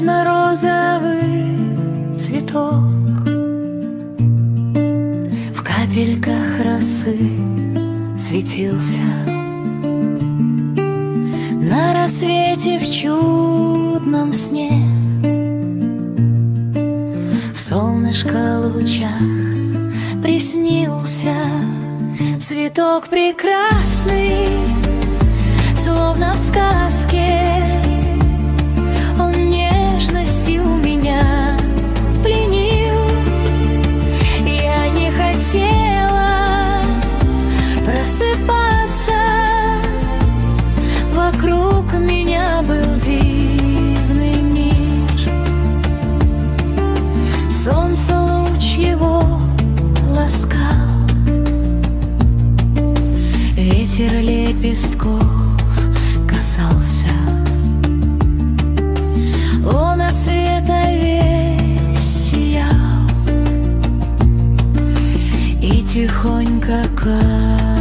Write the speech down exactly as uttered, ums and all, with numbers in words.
нежно-розовый цветок в капельках росы светился на рассвете в чудном сне. В солнышко лучах приснился цветок прекрасный, словно в сказке. Он нежностью меня пленил. Я не хотела просыпаться, вокруг меня был дивный мир. Солнце луч его ласкал, ветер лепестков касался. Он от света весь сиял и тихонько касался.